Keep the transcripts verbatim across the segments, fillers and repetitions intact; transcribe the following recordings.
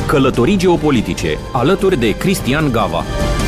Călătorii geopolitice, alături de Cristian Gava.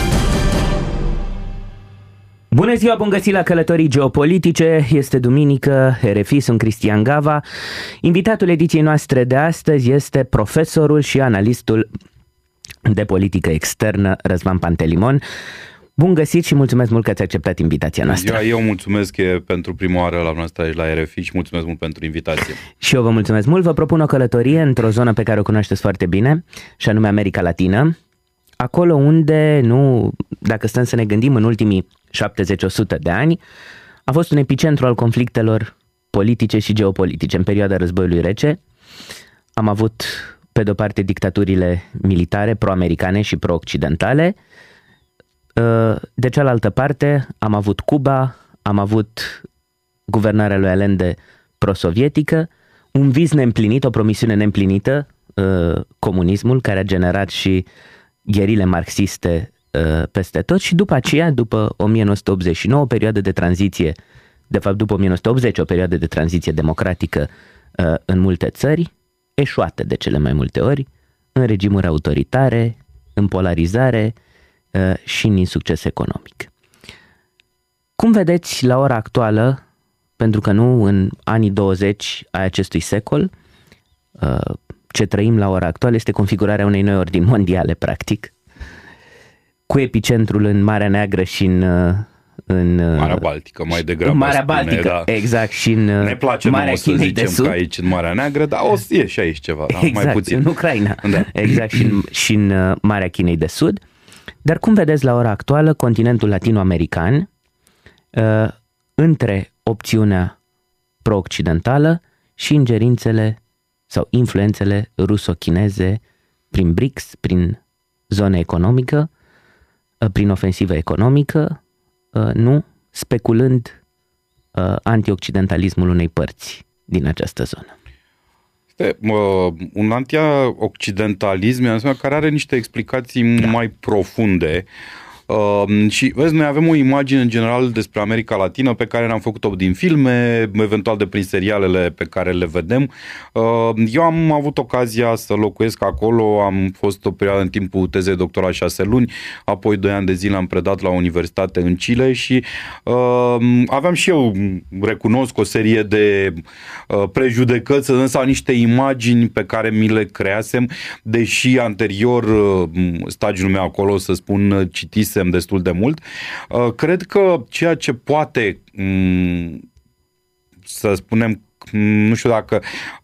Bună ziua, bun găsit la Călătorii geopolitice. Este duminică, R F I, sunt Cristian Gava. Invitatul ediției noastre de astăzi este profesorul și analistul de politică externă Răzvan Pantelimon. Bun găsit și mulțumesc mult că ați acceptat invitația noastră. Eu, eu mulțumesc e pentru prima oară la noastră aici la R F I și mulțumesc mult pentru invitație. Și eu vă mulțumesc mult. Vă propun o călătorie într-o zonă pe care o cunoașteți foarte bine, și anume America Latină. Acolo unde, nu, dacă stăm să ne gândim, în ultimii șaptezeci la o sută de ani, a fost un epicentru al conflictelor politice și geopolitice. În perioada războiului rece am avut, pe de-o parte, dictaturile militare pro-americane și pro-occidentale. De cealaltă parte am avut Cuba, am avut guvernarea lui Allende pro-sovietică, un vis neîmplinit, o promisiune neîmplinită, comunismul, care a generat și gherile marxiste peste tot, și după aceea, după o mie nouă sute optzeci și nouă, o perioadă de tranziție, de fapt după o mie nouă sute optzeci, o perioadă de tranziție democratică în multe țări, eșuată de cele mai multe ori, în regimuri autoritare, în polarizare și în insucces economic. Cum vedeți la ora actuală, pentru că nu în anii douăzeci ai acestui secol, ce trăim la ora actuală este configurarea unei noi ordini mondiale, practic, cu epicentrul în Marea Neagră și în, în Marea Baltică, mai degrabă. În Marea spune, Baltică, da. exact, și în ne place Marea Chinei de Sud. Că aici în Marea Neagră, dar o să e și aici ceva, exact, mai puțin. în Ucraina, da. exact, și în, și în Marea Chinei de Sud. Dar cum vedeți la ora actuală continentul latino-american uh, între opțiunea pro-occidentală și ingerințele sau influențele ruso-chineze prin B R I C S, prin zonă economică, uh, prin ofensivă economică, uh, nu speculând uh, anti-occidentalismul unei părți din această zonă? Este uh, un anti-occidentalism care are niște explicații da. mai profunde. Uh, și vezi, noi avem o imagine în general despre America Latină pe care ne-am făcut-o din filme, eventual de prin serialele pe care le vedem. Uh, eu am avut ocazia să locuiesc acolo, am fost o perioadă în timpul tezei doctorat șase luni, apoi doi ani de zile am predat la o universitate în Chile și uh, aveam și eu, recunosc, o serie de uh, prejudecăți sau niște imagini pe care mi le creasem, deși anterior uh, stagiul meu acolo, să spun, citisem destul de mult. Cred că ceea ce poate, să spunem, nu știu dacă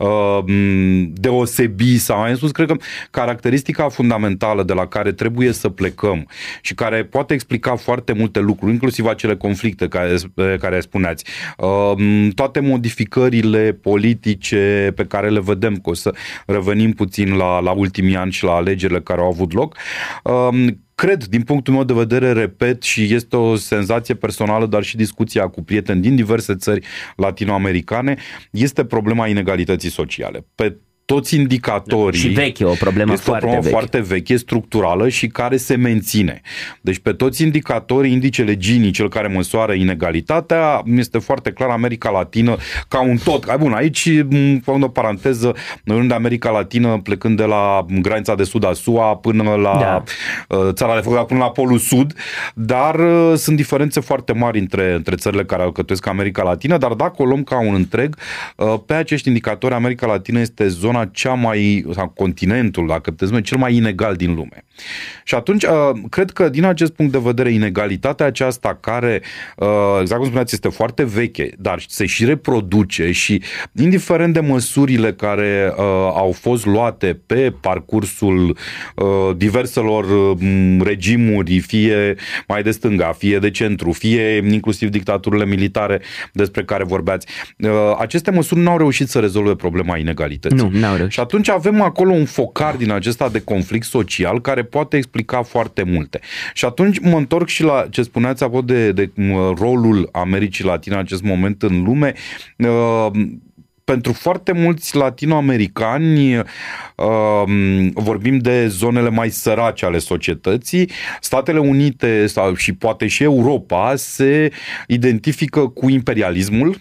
deosebi sau mai spus, cred că caracteristica fundamentală de la care trebuie să plecăm și care poate explica foarte multe lucruri, inclusiv acele conflicte care, care spuneați, toate modificările politice pe care le vedem, că o să revenim puțin la, la ultimii ani și la alegerile care au avut loc, cred, din punctul meu de vedere, repet, și este o senzație personală, dar și discuția cu prieteni din diverse țări latinoamericane, este problema inegalității sociale. Pe toți indicatorii. Și veche, o problemă este foarte o problemă veche. foarte veche, structurală și care se menține. Deci pe toți indicatorii, indicele Gini, cel care măsoară inegalitatea, este foarte clar America Latină ca un tot. Bun, aici, fac o paranteză, în America Latină, plecând de la granița de sud a S U A până la da. țara de foc, până la Polul Sud, dar sunt diferențe foarte mari între, între țările care alcătuiesc America Latină, dar dacă o luăm ca un întreg, pe acești indicatori, America Latină este zona cea mai, sau continentul, dacă puteți spune, cel mai inegal din lume. Și atunci, cred că din acest punct de vedere, inegalitatea aceasta care, exact cum spuneați, este foarte veche, dar se și reproduce și, indiferent de măsurile care au fost luate pe parcursul diverselor regimuri, fie mai de stânga, fie de centru, fie inclusiv dictaturile militare despre care vorbeați, aceste măsuri nu au reușit să rezolve problema inegalității. Nu. Și atunci avem acolo un focar din acesta de conflict social care poate explica foarte multe. Și atunci mă întorc și la ce spuneați apropo de, de rolul Americii Latine în acest moment în lume. Pentru foarte mulți latinoamericani, vorbim de zonele mai sărace ale societății, Statele Unite sau și poate și Europa se identifică cu imperialismul,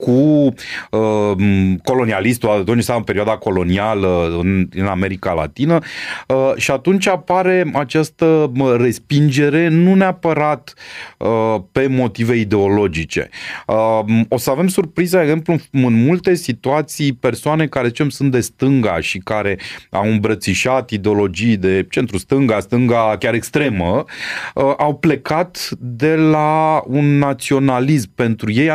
cu uh, colonialistul, atunci sau în perioada colonială în, în America Latină uh, și atunci apare această respingere nu neapărat uh, pe motive ideologice. Uh, o să avem surpriza, de exemplu, în multe situații persoane care, zicem, sunt de stânga și care au îmbrățișat ideologii de centru-stânga, stânga chiar extremă, uh, au plecat de la un naționalism. Pentru ei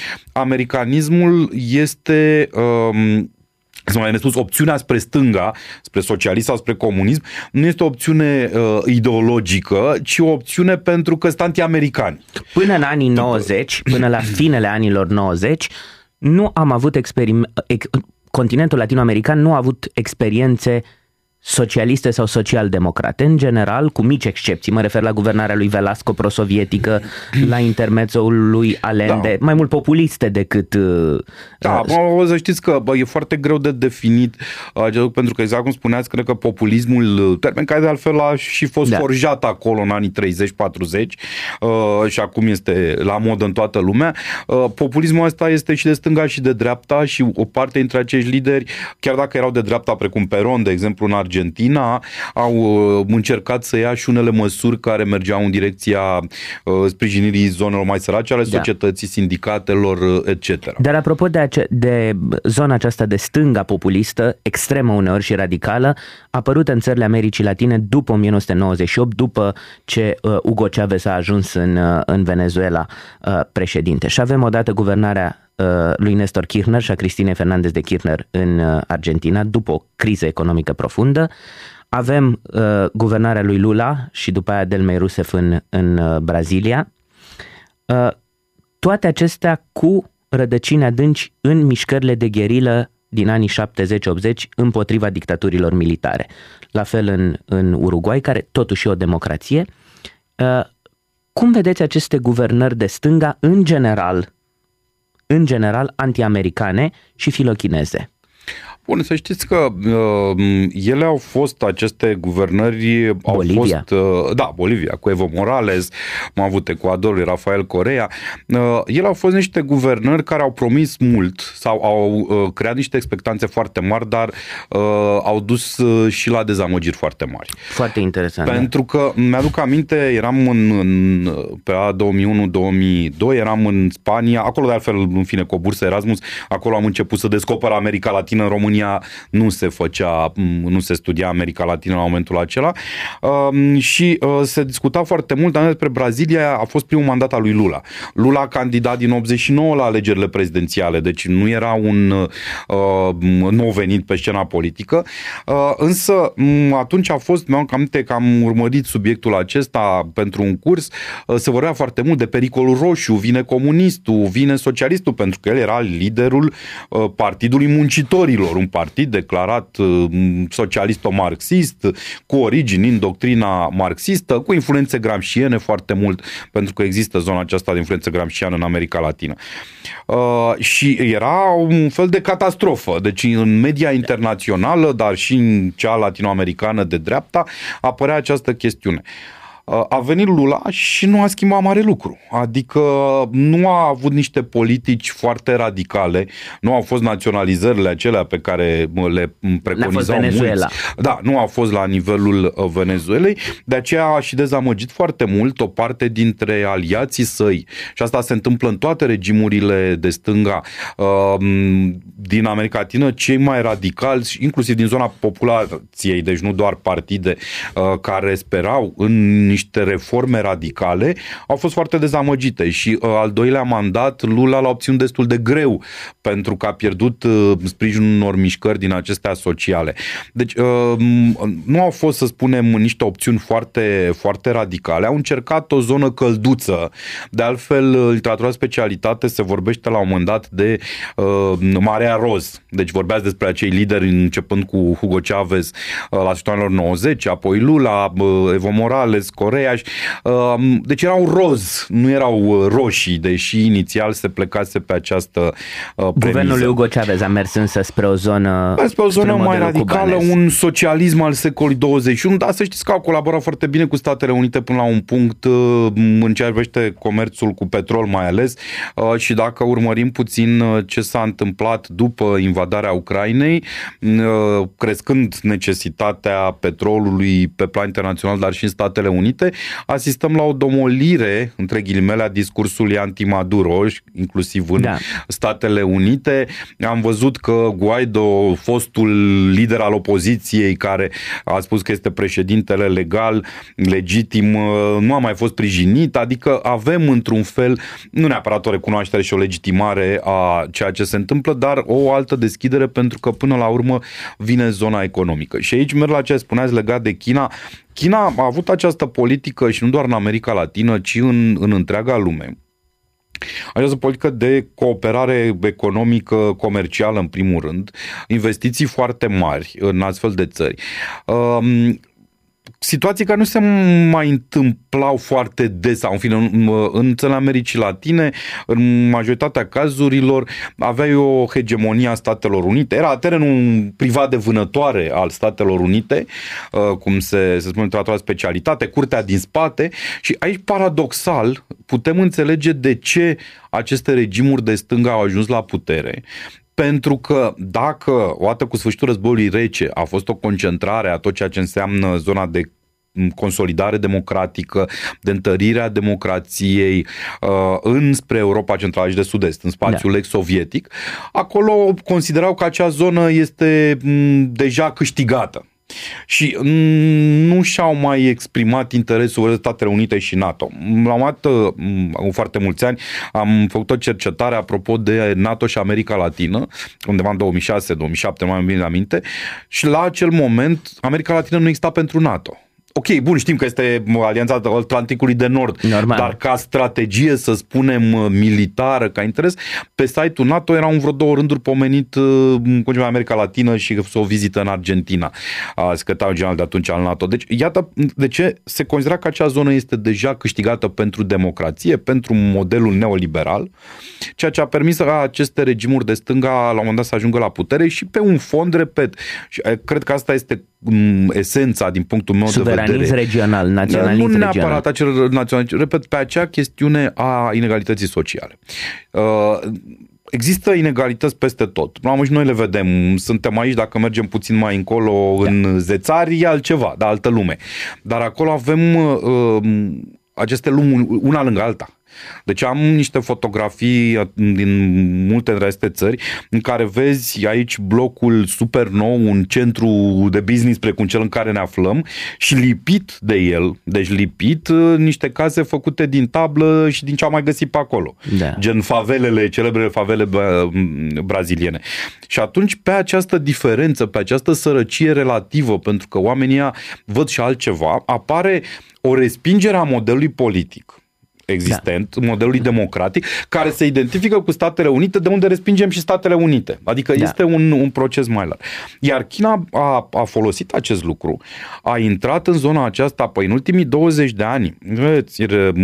anti-americanismul este... Uh, să mai ne spus, opțiunea spre stânga, spre socialism sau spre comunism, nu este o opțiune uh, ideologică, ci o opțiune pentru că sunt anti-americani. Până în anii nouăzeci, până la finele anilor nouăzeci, nu am avut experiment... continentul latino-american nu a avut experiențe socialiste sau social-democrate, în general, cu mici excepții. Mă refer la guvernarea lui Velasco pro-sovietică, la intermezzoul lui Allende, da. Mai mult populiste decât... Da, uh, o să știți că bă, e foarte greu de definit, uh, pentru că, exact cum spuneați, cred că populismul, termen care de altfel a și fost da. forjat acolo în anii treizeci patruzeci uh, și acum este la modă în toată lumea, uh, populismul ăsta este și de stânga și de dreapta și o parte dintre acești lideri, chiar dacă erau de dreapta, precum Perón, de exemplu, în Argentina, au încercat să ia și unele măsuri care mergeau în direcția uh, sprijinirii zonelor mai sărace ale da. societății, sindicatelor, et cetera. Dar apropo de, ace- de zona aceasta de stânga populistă, extremă uneori și radicală, apărută în țările Americii Latine după nouăsprezece nouăzeci și opt, după ce uh, Hugo Chavez a ajuns în, uh, în Venezuela uh, președinte. Și avem odată guvernarea lui Néstor Kirchner și a Cristinei Fernández de Kirchner în Argentina, după o criză economică profundă. Avem uh, guvernarea lui Lula și după aia Dilma Rousseff în, în uh, Brazilia. Uh, toate acestea cu rădăcini adânci în mișcările de gherilă din anii șaptezeci optzeci împotriva dictaturilor militare. La fel în, în Uruguay, care totuși e o democrație. Uh, cum vedeți aceste guvernări de stânga în general, în general anti-americane și filochineze? Bun, să știți că uh, ele au fost, aceste guvernări au Bolivia. fost, uh, da, Bolivia, cu Evo Morales, am avut Ecuadorul, Rafael Correa, uh, ele au fost niște guvernări care au promis mult sau au uh, creat niște expectanțe foarte mari, dar uh, au dus uh, și la dezamăgiri foarte mari. Foarte interesant. Pentru că mi-aduc aminte, eram în, în pe a două mii unu două mii doi, eram în Spania, acolo de altfel, în fine, cu o bursă Erasmus, acolo am început să descoper America Latină. În România nu se făcea, nu se studia America Latină la momentul acela uh, și uh, se discuta foarte mult despre Brazilia. A fost primul mandat al lui Lula. Lula a candidat din optzeci și nouă la alegerile prezidențiale, deci nu era un uh, nou venit pe scena politică, uh, însă atunci a fost, mi-am aminte că am urmărit subiectul acesta pentru un curs, uh, se vorbea foarte mult de pericolul roșu, vine comunistul, vine socialistul, pentru că el era liderul uh, Partidului Muncitorilor, un partid declarat socialist-marxist, cu origini în doctrina marxistă, cu influențe gramsciene foarte mult, pentru că există zona aceasta de influență gramsciană în America Latină. Uh, și era un fel de catastrofă. Deci în media internațională, dar și în cea latinoamericană de dreapta, apărea această chestiune. A venit Lula și nu a schimbat mare lucru. Adică nu a avut niște politici foarte radicale, nu au fost naționalizările acelea pe care le preconizau mulți. Da, nu a fost la nivelul Venezuelei, de aceea a și dezamăgit foarte mult o parte dintre aliații săi. Și asta se întâmplă în toate regimurile de stânga din America Latină, cei mai radicali, inclusiv din zona populației, deci nu doar partide care sperau în niște reforme radicale, au fost foarte dezamăgite și uh, al doilea mandat Lula l-a obținut destul de greu pentru că a pierdut uh, sprijinul unor mișcări din acestea sociale. Deci uh, nu au fost, să spunem, niște opțiuni foarte, foarte radicale. Au încercat o zonă călduță. De altfel, literatura specialitate se vorbește la un moment dat de uh, Marea Roz. Deci vorbeați despre acei lideri începând cu Hugo Chavez uh, la sfârșitul anilor nouăzeci, apoi Lula, uh, Evo Morales, Coreea. Deci erau roz, nu erau roșii, deși inițial se plecase pe această premisă. Guvernul lui Hugo Chavez a mers însă spre o zonă, spre o zonă spre mai radicală, cubanez. Un socialism al secolului douăzeci și unu, dar să știți că au colaborat foarte bine cu Statele Unite până la un punct în ceea ce privește comerțul cu petrol mai ales, și dacă urmărim puțin ce s-a întâmplat după invadarea Ucrainei, crescând necesitatea petrolului pe plan internațional, dar și în Statele Unite, asistăm la o domolire, între ghilimele, a discursului anti-Maduro, inclusiv în da. Statele Unite. Am văzut că Guaido, fostul lider al opoziției, care a spus că este președintele legal, legitim, nu a mai fost sprijinit, adică avem într-un fel, nu neapărat o recunoaștere și o legitimare a ceea ce se întâmplă, dar o altă deschidere, pentru că până la urmă vine zona economică. Și aici merg la ce spuneați legat de China. China a avut această politică și nu doar în America Latină, ci în, în întreaga lume. Această politică de cooperare economică, comercială în primul rând, investiții foarte mari în astfel de țări. Um, Situații care nu se mai întâmplau foarte des, sau în fine, în, în țările Americii Latine, în majoritatea cazurilor, aveai o hegemonie a Statelor Unite, era terenul privat de vânătoare al Statelor Unite, cum se, se spune într-o specialitate, curtea din spate, și aici, paradoxal, putem înțelege de ce aceste regimuri de stânga au ajuns la putere. Pentru că dacă, odată cu sfârșitul războiului rece, a fost o concentrare a tot ceea ce înseamnă zona de consolidare democratică, de întărire a democrației uh, înspre Europa Centrală și de Sud-Est, în spațiul da. ex-sovietic, acolo considerau că acea zonă este m, deja câștigată. Și nu și-au mai exprimat interesul Statele Unite și NATO. La un dat, în foarte mulți ani, am făcut o cercetare apropo de NATO și America Latină, undeva în două mii șase două mii șapte, nu mai bine aminte, și la acel moment America Latină nu exista pentru NATO. Ok, bun, știm că este Alianța Atlanticului de Nord, normal, dar ca strategie, să spunem, militară, ca interes, pe site-ul NATO erau în vreo două rânduri pomenit în America Latină și o vizită în Argentina, secretarul general de atunci al NATO. Deci, iată de ce se considera că acea zonă este deja câștigată pentru democrație, pentru modelul neoliberal, ceea ce a permis ca aceste regimuri de stânga la un moment dat să ajungă la putere și pe un fond, repet, și cred că asta este esența din punctul meu de vedere. Suveranism regional, naționalism regional. Nu neapărat acel naționalism, repet, pe acea chestiune a inegalității sociale. Uh, Există inegalități peste tot. Și noi le vedem. Suntem aici, dacă mergem puțin mai încolo, da. în Zețari, e altceva, da, altă lume. Dar acolo avem uh, aceste lumi una lângă alta. Deci am niște fotografii din multe dintre aceste țări în care vezi aici blocul super nou, un centru de business precum cel în care ne aflăm, și lipit de el, deci lipit, niște case făcute din tablă și din ce am mai găsit pe acolo. Da. Gen favelele, celebrele favele braziliene. Și atunci, pe această diferență, pe această sărăcie relativă, pentru că oamenii văd și altceva, apare o respingere a modelului politic existent, da. modelului democratic, care se identifică cu Statele Unite, de unde respingem și Statele Unite. Adică da. este un, un proces mai larg. Iar China a, a folosit acest lucru, a intrat în zona aceasta, păi în ultimii douăzeci de ani, vedeți,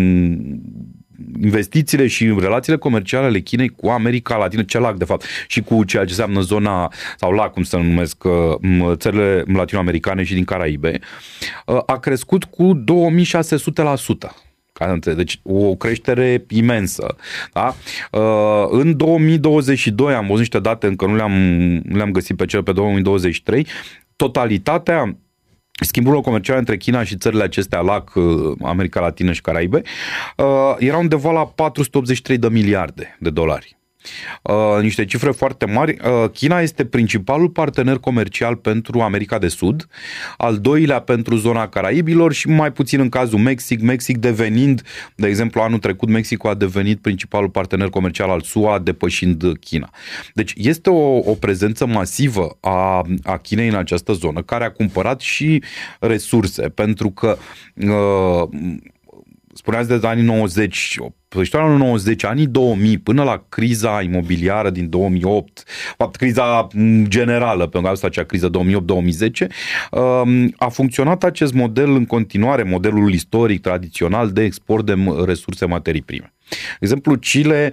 investițiile și relațiile comerciale ale Chinei cu America Latină, CELAC de fapt, și cu ceea ce înseamnă zona, sau LAC, cum se numesc, țările latinoamericane și din Caraibe, a crescut cu două mii șase sute la sută. Deci o creștere imensă. Da? În două mii douăzeci și doi am văzut niște date, încă nu le-am, nu le-am găsit pe cele pe două mii douăzeci și trei, totalitatea schimburilor comerciale între China și țările acestea, LAC, America Latină și Caraibe, erau undeva la patru sute optzeci și trei de miliarde de dolari. Uh, niște cifre foarte mari. Uh, China este principalul partener comercial pentru America de Sud, al doilea pentru zona Caraibilor și mai puțin în cazul Mexic, Mexic devenind, de exemplu, anul trecut Mexicul a devenit principalul partener comercial al S U A, depășind China. Deci este o, o prezență masivă a, a Chinei în această zonă, care a cumpărat și resurse, pentru că uh, spuneați de anii nouăzeci, istoria anului nouăzeci, anii două mii, până la criza imobiliară din două mii opt, fapt, criza generală, pentru că asta acea criză două mii opt două mii zece, a funcționat acest model în continuare, modelul istoric, tradițional de export de resurse materii prime. De exemplu, Chile,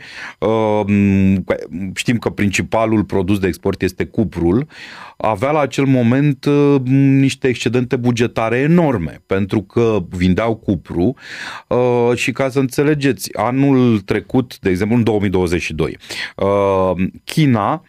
știm că principalul produs de export este cuprul, avea la acel moment niște excedente bugetare enorme, pentru că vindeau cupru și, ca să înțelegeți, anul trecut, de exemplu în două mii douăzeci și doi, China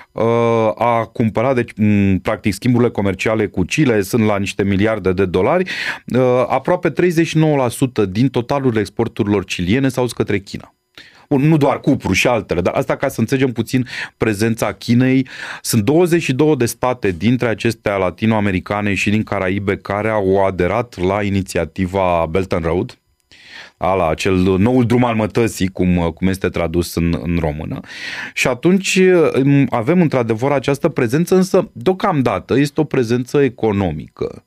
a cumpărat, deci practic schimburile comerciale cu Chile sunt la niște miliarde de dolari, aproape treizeci și nouă la sută din totalul exporturilor chiliene s-au dus către China. Bun, nu doar cupru și altele, dar asta ca să înțelegem puțin prezența Chinei. Sunt douăzeci și două de state dintre acestea latino-americane și din Caraibe care au aderat la inițiativa Belt and Road, la acel noul drum al mătăsii, cum, cum este tradus în, în română. Și atunci avem într-adevăr această prezență, însă deocamdată este o prezență economică,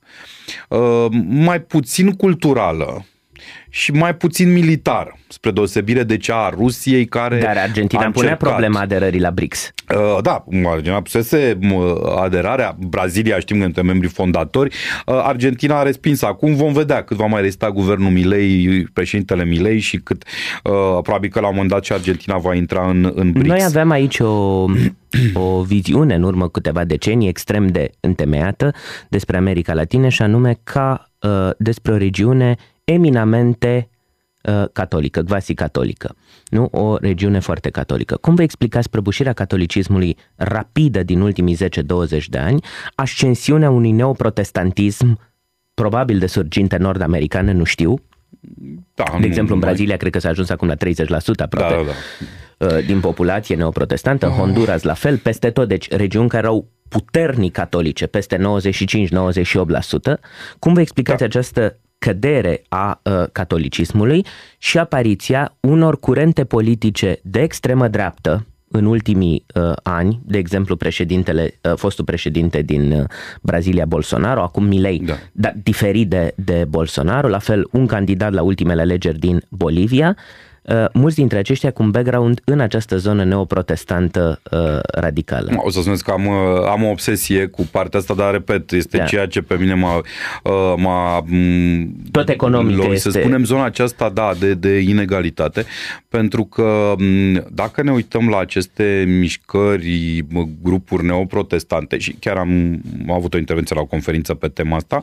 mai puțin culturală și mai puțin militară, spre deosebire de cea a Rusiei, care Dar Argentina a punea problema aderării la B R I C S. Uh, da, Argentina pusese aderarea, Brazilia știm că între membrii fondatori, uh, Argentina a respins. Acum vom vedea cât va mai resta guvernul Milei, președintele Milei, și cât uh, probabil că la un moment dat și Argentina va intra în, în B R I C S. Noi aveam aici o, o viziune în urmă câteva decenii extrem de întemeiată despre America Latină, și anume ca uh, despre o regiune eminamente uh, catolică, quasi catolică, nu? O regiune foarte catolică. Cum vă explicați prăbușirea catolicismului rapidă din ultimii zece douăzeci de ani, ascensiunea unui neoprotestantism probabil de surginte nord-americane, nu știu. Da, de exemplu, în Brazilia cred că s-a ajuns acum la treizeci la sută aproape da, da, da. din populație neoprotestantă, în Honduras la fel, peste tot, deci regiuni care au puternic catolice, peste nouăzeci și cinci nouăzeci și opt la sută. Cum vă explicați da. această cădere a uh, catolicismului și apariția unor curente politice de extremă dreaptă în ultimii uh, ani, de exemplu președintele, uh, fostul președinte din uh, Brazilia, Bolsonaro, acum Milei, da. dar diferit de, de Bolsonaro, la fel un candidat la ultimele alegeri din Bolivia, uh, mulți dintre aceștia cu un background în această zonă neoprotestantă uh, radicală. O să spuneți că am, am o obsesie cu partea asta, dar repet, este da. ceea ce pe mine m-a... m-a Tot economic este... Să spunem zona aceasta, da, de, de inegalitate, pentru că dacă ne uităm la aceste mișcări, grupuri neoprotestante, și chiar am, am avut o intervenție la o conferință pe tema asta,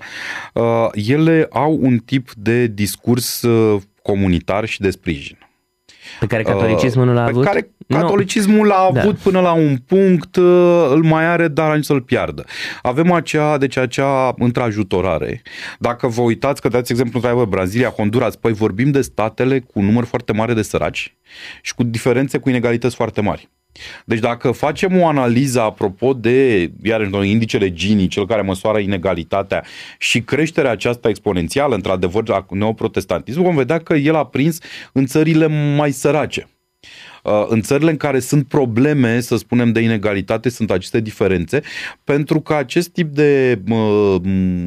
ele au un tip de discurs comunitar și de sprijin. Pe care catolicismul nu l-a pe avut? Care catolicismul l-a avut da. până la un punct, îl mai are, dar nici să-l piardă. Avem acea, deci acea întrajutorare. Dacă vă uitați, că dați exemplu între Brazilia, Honduras, păi vorbim de statele cu un număr foarte mare de săraci și cu diferențe, cu inegalități foarte mari. Deci dacă facem o analiză apropo de, iarăși, indicele Gini, cel care măsoară inegalitatea și creșterea aceasta exponențială, într-adevăr, a neoprotestantismului, vom vedea că el a prins în țările mai sărace. În țările în care sunt probleme, să spunem, de inegalitate, sunt aceste diferențe, pentru că acest tip de uh,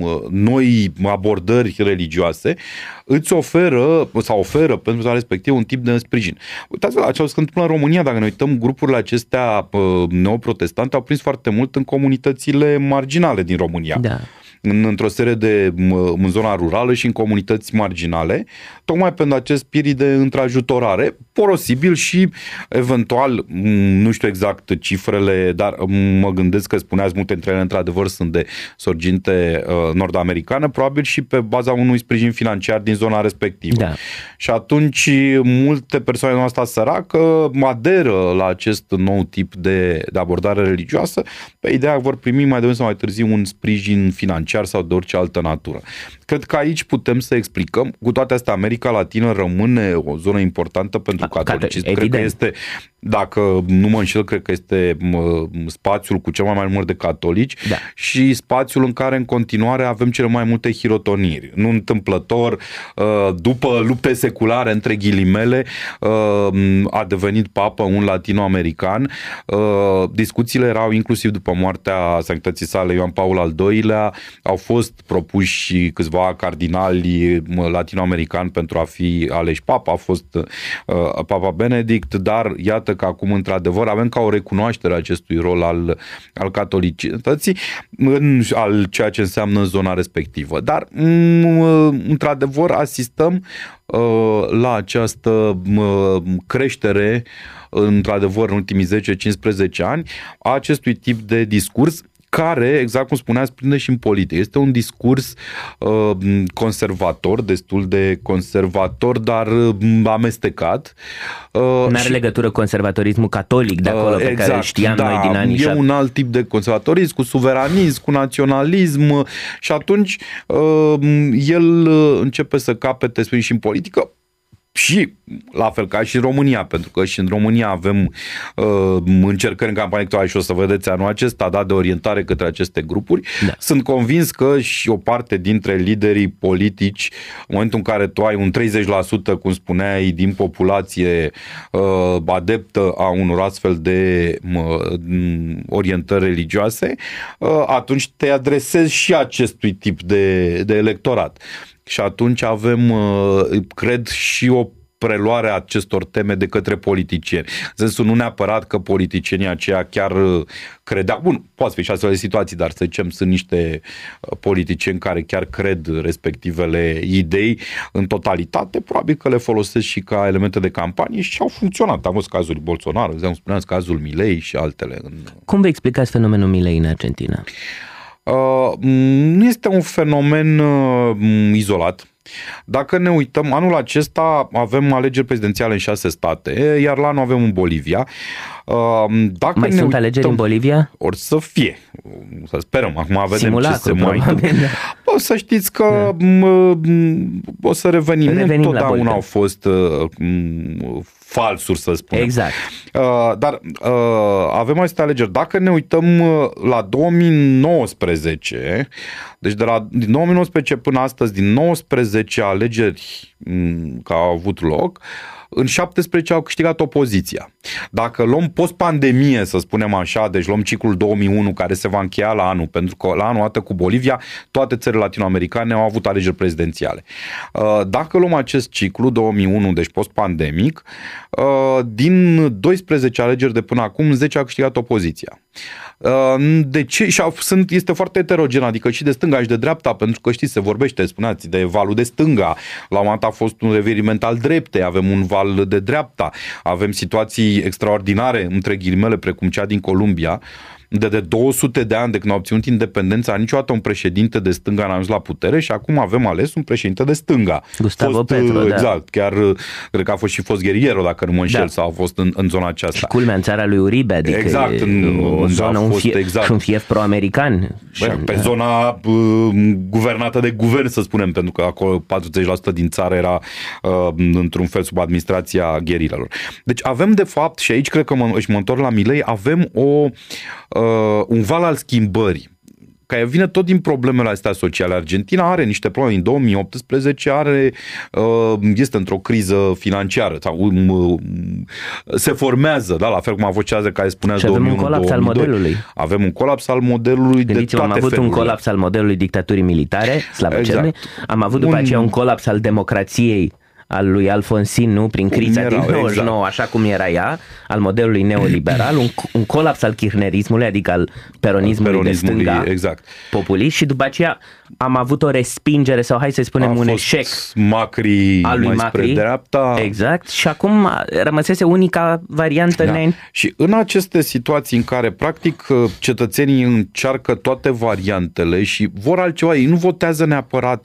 noi abordări religioase îți oferă, sau oferă pentru țara respectiv un tip de sprijin. Uitați-vă la ce se întâmplă în România, dacă ne uităm, grupurile acestea uh, neoprotestante au prins foarte mult în comunitățile marginale din România. Da. În, într-o serie de, în zona rurală și în comunități marginale, tocmai pentru acest spirit de întrajutorare, posibil și eventual, nu știu exact cifrele, dar mă gândesc că spuneați multe dintre ele într-adevăr sunt de sorginte uh, nord-americană, probabil și pe baza unui sprijin financiar din zona respectivă. Da. Și atunci multe persoane din asta săracă aderă la acest nou tip de, de abordare religioasă, pe ideea că vor primi mai devreme sau mai târziu un sprijin financiar sau de orice altă natură. Cred că aici putem să explicăm, cu toate astea America Latină rămâne o zonă importantă pentru catolicism. Cred că este, dacă nu mă înșel, cred că este spațiul cu cel mai mare număr de catolici da. și spațiul în care în continuare avem cele mai multe hirotoniri. Nu întâmplător, după lupte seculare, între ghilimele, a devenit papă un latino-american. Discuțiile erau, inclusiv după moartea sanctității sale Ioan Paul al doilea, au fost propuși câțiva câțiva cardinali latinoamericani pentru a fi aleși papa, a fost uh, Papa Benedict, dar iată că acum într-adevăr avem ca o recunoaștere a acestui rol al, al catolicității în al ceea ce înseamnă zona respectivă. Dar într-adevăr asistăm uh, la această uh, creștere într-adevăr în ultimii zece cincisprezece ani a acestui tip de discurs care, exact cum spuneați, prinde și în politică. Este un discurs uh, conservator, destul de conservator, dar uh, amestecat. Uh, Nu are și, legătură conservatorismul catolic de acolo uh, pe exact, care știam da, noi din anii e șaptezeci. Un alt tip de conservatorism, cu suveranism, cu naționalism și atunci uh, el începe să capete sprijin și în politică. Și la fel ca și în România, pentru că și în România avem uh, încercări în campanie electorală și o să vedeți anul acesta, da, de orientare către aceste grupuri. Da. Sunt convins că și o parte dintre liderii politici, în momentul în care tu ai un treizeci la sută, cum spuneai, din populație uh, adeptă a unor astfel de uh, orientări religioase, uh, atunci te adresezi și acestui tip de, de electorat. Și atunci avem, cred, și o preluare a acestor teme de către politicieni. În sensul nu neapărat că politicienii aceia chiar credeau, bun, poate fi și astfel de situații, dar să zicem sunt niște politicieni care chiar cred respectivele idei în totalitate, probabil că le folosesc și ca elemente de campanie și au funcționat. Am văzut cazul Bolsonaro, cum spuneați, cazul Milei și altele. Cum vă explicați fenomenul Milei în Argentina? Uh, nu este un fenomen uh, izolat. Dacă ne uităm, anul acesta avem alegeri prezidențiale în șase state, iar la anul avem în Bolivia. Uh, dacă mai ne sunt uităm, alegeri în Bolivia? Or să fie. Să sperăm. Acum vedem Simulacru, ce se mai întâmplă. O să știți că da. o să revenim. revenim Întotdeauna au fost uh, falsuri, să spunem. Exact. Uh, dar uh, avem aceste alegeri. Dacă ne uităm la două mii nouăsprezece, deci de la din două mii nouăsprezece până astăzi, din nouăsprezece alegeri um, care au avut loc, în șaptesprezece au câștigat opoziția. Dacă luăm post-pandemie, să spunem așa, deci luăm ciclul două mii unu care se va încheia la anul, pentru că la anul dată cu Bolivia, toate țările latinoamericane au avut alegeri prezidențiale. Dacă luăm acest ciclu două mii unu, deci post-pandemic, din doisprezece alegeri de până acum, zece a câștigat opoziția. De ce? Și sunt, este foarte heterogen, adică și de stânga și de dreapta, pentru că știți, se vorbește, spuneați, de valul de stânga. La un moment dat a fost un reviriment al dreptei, avem un val de dreapta, avem situații extraordinare, între ghilimele, precum cea din Columbia, de de două sute de ani de când a obținut independența, niciodată un președinte de stânga n-a ajuns la putere și acum avem ales un președinte de stânga. Gustavo fost, Petro, exact, da. Chiar cred că a fost și fost gheriero, dacă nu mă înșel, da. Sau a fost în, în zona aceasta. Și culmea în țara lui Uribe, adică exact, în, o zonă, un, fie, exact. un fief pro-american. Bă, pe da. Zona uh, guvernată de guvern, să spunem, pentru că acolo patruzeci la sută din țară era uh, într-un fel sub administrația gherilelor. Deci avem de fapt, și aici cred că mă, și mă întorc la Milei, avem o Uh, un val al schimbării, care vine tot din problemele astea sociale. Argentina are niște probleme. În două mii optsprezece are, uh, este într-o criză financiară sau um, se formează, da, la fel cum a fost cea de care spunea două mii unu două mii doi. Avem un colaps al modelului. Avem un colaps al modelului. Gândiți-vă, de toate am avut felurile. Un colaps al modelului dictaturii militare, slavă exact. cerului. Am avut după un... aceea un colaps al democrației al lui Alfonsin, nu? Prin criza erau, din nouăzeci și nouă, exact. Așa cum era ea, al modelului neoliberal, un, un colaps al kirchnerismului, adică al peronismului, peronismului de stânga, exact. populist, și după aceea am avut o respingere sau hai să spunem a un fost eșec Macri al lui mai Macri, spre dreapta. exact, și acum rămăsese unica variantă. Da. Ne... Și în aceste situații în care practic cetățenii încearcă toate variantele și vor altceva, ei nu votează neapărat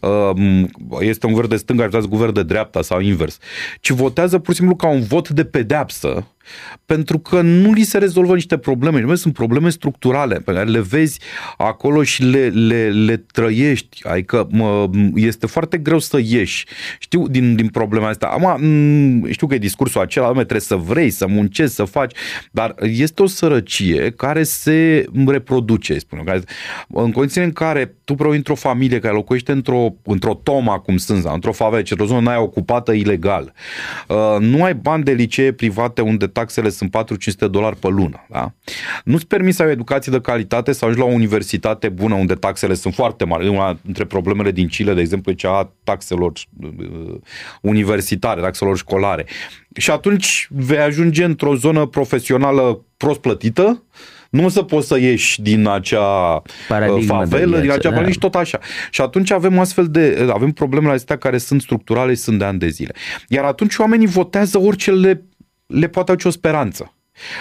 este un guvern de stânga, votează guvern de dreapta sau invers, ci votează pur și simplu ca un vot de pedeapsă, pentru că nu li se rezolvă niște probleme. Sunt probleme structurale pe care le vezi acolo și le, le, le trăiești. Adică mă, este foarte greu să ieși. Știu din, din problema asta. Am, știu că e discursul acela, trebuie să vrei, să muncești, să faci, dar este o sărăcie care se reproduce, spune. Care, în condiții în care tu provii într-o familie care locuiește într-o, într-o toma, cum sunt, într-o favelă, într-o zonă n-ai ocupată ilegal, nu ai bani de licee private unde taxele sunt patru sute de dolari pe lună. Da? Nu-ți permis să ai o educație de calitate, să ajungi la o universitate bună unde taxele sunt foarte mari. Una dintre problemele din Chile, de exemplu, e cea a taxelor universitare, taxelor școlare. Și atunci vei ajunge într-o zonă profesională prost plătită, nu o să poți să ieși din acea paradigma favelă, viață, din acea da. Și tot așa. Și atunci avem astfel de, avem problemele astea care sunt structurale și sunt de ani de zile. Iar atunci oamenii votează orice le, le poate aduce o speranță.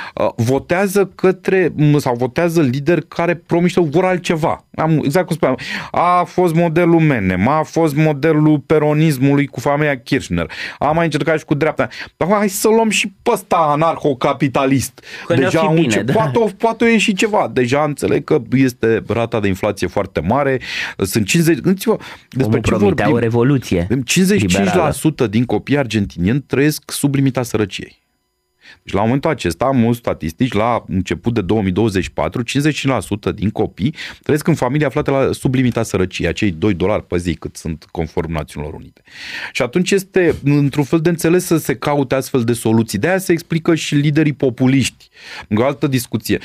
Votează către, sau votează lideri care promiște vor altceva. Am, exact cum spuneam, a fost modelul Menem, a fost modelul peronismului cu familia Kirchner, a mai încercat și cu dreapta. Dar hai să luăm și pe ăsta anarho-capitalist. Că deja bine, înce- da. poate, poate ieși ceva. Deja înțeleg că este rata de inflație foarte mare. Sunt cincizeci, gândiți-vă, despre ce vorbim? O revoluție cincizeci și cinci la sută din copiii argentinieni trăiesc sub limita sărăciei. Deci la momentul acesta am o statistici, la început de două mii douăzeci și patru, cincizeci și cinci la sută din copii trăiesc în familie aflate la sub limita sărăciei, acei doi dolari pe zi cât sunt conform Națiunilor Unite. Și atunci este într-un fel de înțeles să se caute astfel de soluții. De-aia se explică și liderii populiști. O altă discuție.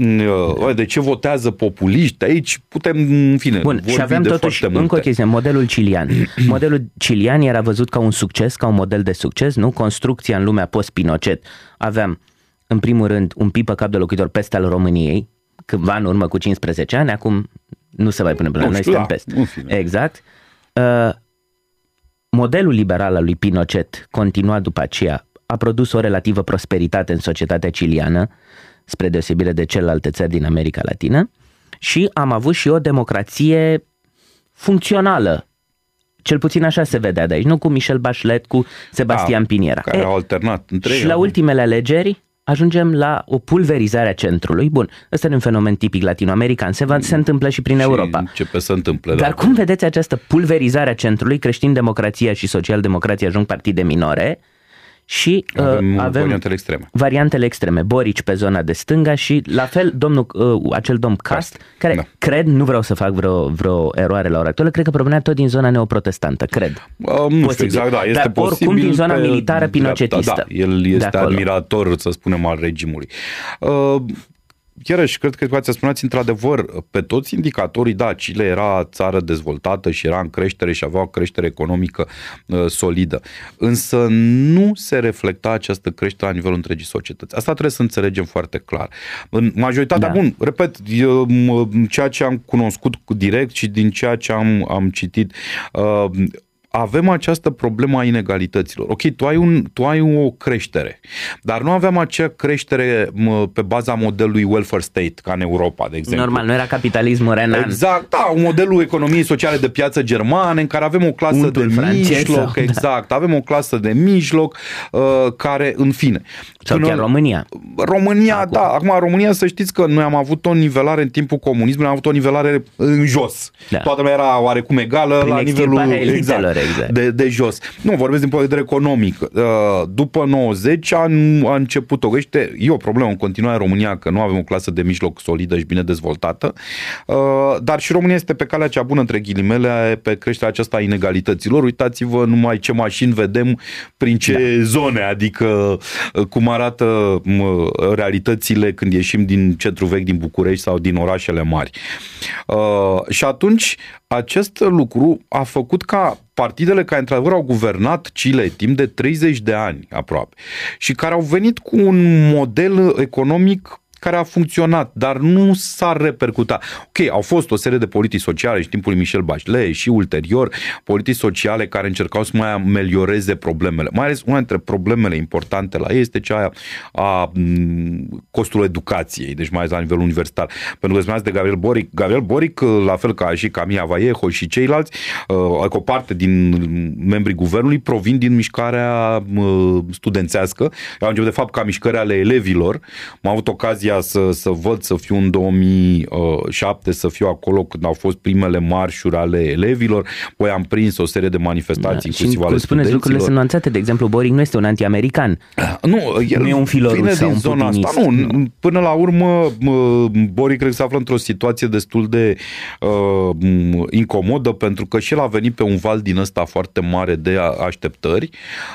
De ce votează populiști? Aici putem, în fine, Bun, și avem totuși încă o chestie, modelul cilian. Modelul cilian era văzut ca un succes, ca un model de succes, nu? Construcția în lumea post-Pinochet. Aveam, în primul rând, un P I B pe cap de locuitor peste al României, cândva în urmă cu cincisprezece ani, acum nu se mai pune până, noi suntem peste. Exact. Uh, modelul liberal al lui Pinochet, continuat după aceea, a produs o relativă prosperitate în societatea ciliană, spre deosebire de celelalte țări din America Latină, și am avut și o democrație funcțională. Cel puțin așa se vedea de aici, nu cu Michel Bachelet, cu Sebastian da, Piñera. Care au alternat între Și ei, la ultimele alegeri ajungem la o pulverizare a centrului. Bun, ăsta e un fenomen tipic latinoamerican, se, va, se întâmplă și prin și Europa. Începe să întâmple. Dar da. cum vedeți această pulverizare a centrului? Creștin-democrația și social-democrația ajung partide minore și avem, uh, avem variantele extreme. Variantele extreme, Boric pe zona de stânga și la fel domnul, uh, acel domn Cast, care da. cred, nu vreau să fac vreo, vreo eroare la ora actuală, cred că provenea tot din zona neoprotestantă, cred. Uh, nu posibil. Știu exact, da, este Dar posibil oricum din zona pe militară pinochetistă. Da, el este admirator, să spunem, al regimului. Uh, Iarăși, cred că ecuația spuneați într-adevăr, pe toți indicatorii, da, Chile era țară dezvoltată și era în creștere și avea o creștere economică uh, solidă. Însă nu se reflecta această creștere la nivelul întregii societăți. Asta trebuie să înțelegem foarte clar. În majoritatea, da. bun, repet, eu, ceea ce am cunoscut direct și din ceea ce am, am citit, uh, avem această problemă a inegalităților. Ok, tu ai, un, tu ai o creștere, dar nu aveam acea creștere pe baza modelului welfare state, ca în Europa, de exemplu. Normal, nu era capitalismul renan. Exact, da, un modelul economiei sociale de piață germane, în care avem o clasă Untul de mijloc, sau, exact, da. avem o clasă de mijloc, uh, care, în fine. Sau chiar România. România, acum. da, acum România, să știți că noi am avut o nivelare în timpul comunismului, am avut o nivelare în jos. Da. Toată lumea era oarecum egală prin la nivelul exact. Exact. De, de jos. Nu, vorbesc din punct de vedere economic. După nouăzeci a, a început o crește. E o problemă în continuare în România că nu avem o clasă de mijloc solidă și bine dezvoltată, dar și România este pe calea cea bună, între ghilimele, pe creșterea aceasta a inegalităților. Uitați-vă numai ce mașini vedem prin ce da. zone, adică cum arată realitățile când ieșim din centrul vechi din București sau din orașele mari. Și atunci acest lucru a făcut ca partidele care într-adevăr au guvernat Chile timp de treizeci de ani aproape și care au venit cu un model economic care a funcționat, dar nu s-a repercutat. Ok, au fost o serie de politici sociale și în timpul lui Michel Bachelet și ulterior politici sociale care încercau să mai amelioreze problemele. Mai ales una dintre problemele importante la ei este cea a costul educației, deci mai ales la nivel universitar. Pentru că spuneați de Gabriel Boric, Gabriel Boric, la fel ca și Camila Vallejo și ceilalți, o parte din membrii guvernului provin din mișcarea studențească. Au început de fapt ca mișcări ale elevilor. Am avut ocazia ocazia să, să văd, să fiu în două mii șapte, să fiu acolo când au fost primele marșuri ale elevilor, poi am prins o serie de manifestații, da, inclusiv ale studenților. Lucrurile sunt nuanțate, de exemplu, Boric nu este un anti-american. Nu, el nu e un filorus sau un zona putinist. Asta. Nu, până la urmă, Boric cred că se află într-o situație destul de uh, incomodă, pentru că și el a venit pe un val din ăsta foarte mare de așteptări.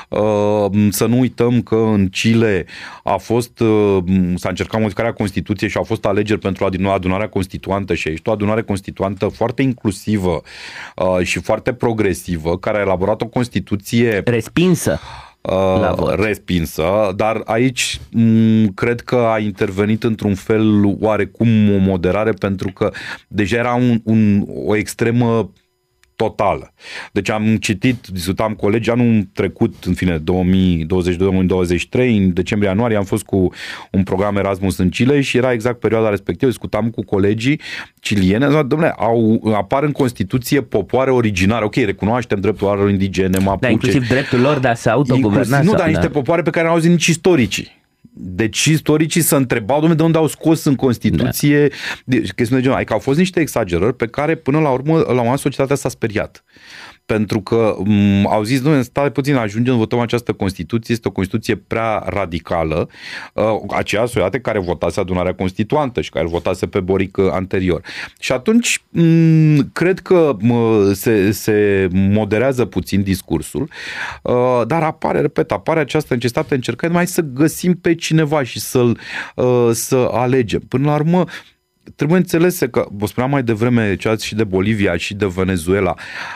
Uh, să nu uităm că în Chile a fost, uh, s-a încercat modificarea Constituției și au fost alegeri pentru adunarea constituantă și este o adunare constituantă foarte inclusivă uh, și foarte progresivă, care a elaborat o Constituție respinsă. Uh, respinsă, dar aici m- cred că a intervenit într-un fel oarecum o moderare, pentru că deja era un, un, o extremă totală. Deci am citit, discutam cu colegi anul trecut, în fine, două mii douăzeci și doi - două mii douăzeci și trei, în decembrie-ianuarie am fost cu un program Erasmus în Chile și era exact perioada respectivă, discutam cu colegii chiliene, dom'le, au, apar în Constituție popoare originare, ok, recunoaștem dreptul oamenilor indigene, mapuche. Da, inclusiv dreptul lor de a se autoguverna. Nu, dar niște popoare pe care n-au auzit nici istoricii. Deci istoricii se întrebau, dom'le, de unde au scos în Constituție, da. chestiuni de genul. Adică au fost niște exagerări pe care până la urmă, la un moment societatea s-a speriat. Pentru că m- au zis, dom'le, stai puțin, ajungem, votăm această Constituție, este o Constituție prea radicală, uh, aceea societate care votase adunarea constituantă și care votase pe Boric anterior. Și atunci m- cred că m- se, se moderează puțin discursul, uh, dar apare, repet, apare această necesitate, încercăm mai să găsim pe cineva și să-l uh, să alegem. Până la urmă, trebuie înțelese că, vă spuneam mai devreme ce ați și de Bolivia și de Venezuela.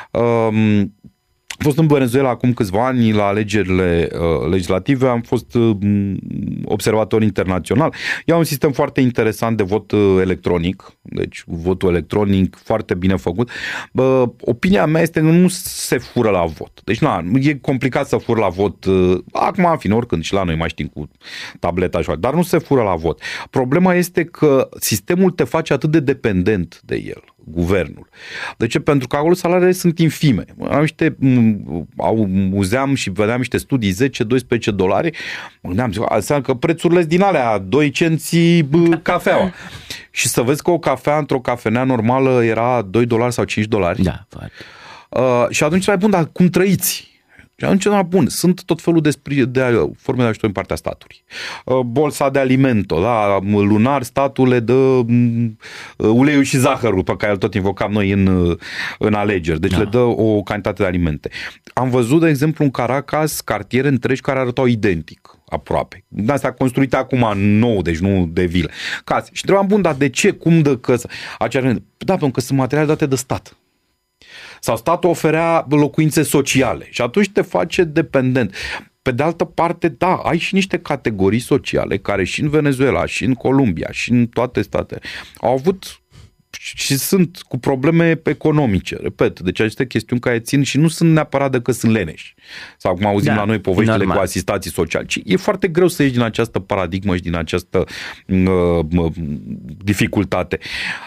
Um, am fost în Venezuela acum câțiva ani la alegerile uh, legislative, am fost uh, observator internațional. E un sistem foarte interesant de vot uh, electronic, deci votul electronic foarte bine făcut. Uh, opinia mea este că nu se fură la vot. Deci na, e complicat să fură la vot. Uh, acum, în fine, oricând și la noi mai știm cu tableta și dar nu se fură la vot. Problema este că sistemul te face atât de dependent de el, guvernul. De ce? Pentru că acolo salariile sunt infime. Am niște, auzeam și vedeam niște studii zece - doisprezece dolari. Mă gândeam, înseamnă că prețurile sunt din alea, doi cenți cafeaua. Și să vezi că o cafea într-o cafenea normală era doi dolari sau cinci dolari. Da, foarte. Uh, și atunci mai bun, dar cum trăiți? Și atunci, da, bun, sunt tot felul de, de forme de ajutor în partea statului. Bolsa de alimento, da, lunar statul le dă uleiul și zahărul pe care îl tot invocam noi în, în alegeri. Deci da. Le dă o cantitate de alimente. Am văzut, de exemplu, în Caracas cartiere întregi care arătau identic. Aproape. Asta construite acum nou, deci nu de vilă. Case. Și întrebam, bun, dar de ce? Cum dă că... Acea... Da, pentru că sunt materiale date de stat. Sau statul oferea locuințe sociale și atunci te face dependent. Pe de altă parte, da, ai și niște categorii sociale care și în Venezuela, și în Columbia, și în toate statele au avut și sunt cu probleme economice, repet, deci aceste chestiuni care țin și nu sunt neapărat de că sunt leneși. Sau cum auzim da, la noi poveștile normal. Cu asistații sociali, ci e foarte greu să ieși din această paradigmă și din această uh, dificultate.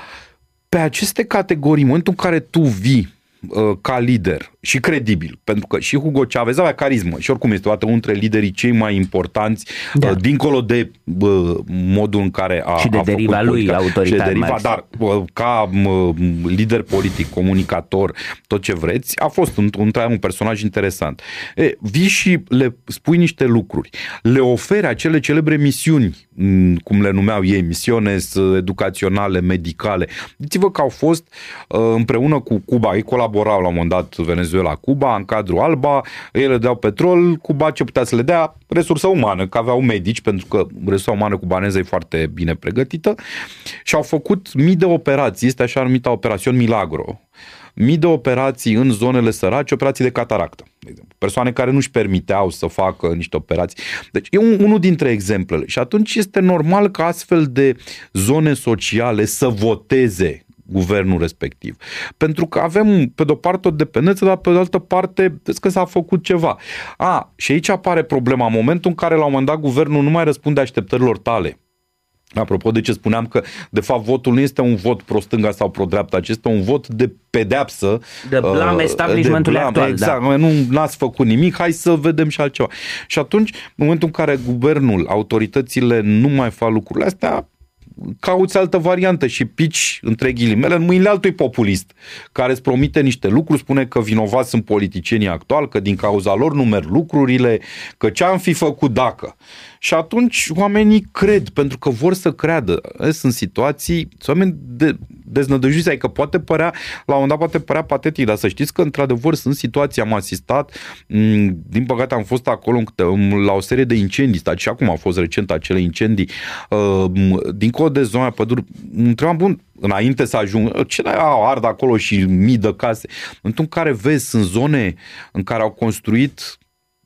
Pe aceste categorii, în momentul în care tu vii ca lider și credibil, pentru că și Hugo Chavez avea carismă și oricum este unul dintre liderii cei mai importanți, da. dincolo de uh, modul în care a, și de a deriva făcut lui autoritar, și de deriva, dar uh, ca uh, lider politic, comunicator, tot ce vreți, a fost un, un, un personaj interesant. E, vii și le spui niște lucruri, le oferi acele celebre misiuni, cum le numeau ei, misiones educaționale, medicale. Gândiți-vă că au fost uh, împreună cu Cuba, ei colaborau la un moment dat Venezuela, Cuba, în cadrul ALBA, ei le deau petrol, Cuba ce putea să le dea? Resursă umană, că aveau medici, pentru că resursa umană cubaneză e foarte bine pregătită și au făcut mii de operații, este așa numită operațion Milagro, mii de operații în zonele sărace, operații de cataractă, de exemplu. Persoane care nu-și permiteau să facă niște operații. Deci e un, unul dintre exemplele și atunci este normal ca astfel de zone sociale să voteze guvernul respectiv. Pentru că avem pe de-o parte o dependență, dar pe de altă parte vezi că s-a făcut ceva. A, și aici apare problema. În momentul în care la un moment dat guvernul nu mai răspunde așteptărilor tale, apropo de ce spuneam că de fapt votul nu este un vot pro-stânga sau pro-dreapta, ci este un vot de pedeapsă. De blam uh, establishmentului actual. Exact, da. Nu n-ați făcut nimic, hai să vedem și altceva. Și atunci, în momentul în care guvernul, autoritățile nu mai fac lucrurile astea, cauți altă variantă și pici, între ghilimele, în mâinile altui populist, care îți promite niște lucruri, spune că vinovați sunt politicienii actuali, că din cauza lor nu merg lucrurile, că ce-am fi făcut dacă. Și atunci oamenii cred, pentru că vor să creadă. Sunt situații, sunt oameni de, deznădăjuiți, adică poate părea, la un moment dat poate părea patetic, dar să știți că într-adevăr sunt situații, am asistat, din păcate am fost acolo la o serie de incendii, și acum au fost recent acele incendii, dincolo de zona păduri, întrebam, bun, înainte să ajung, ce au ard acolo și mii de case, în care vezi, sunt zone în care au construit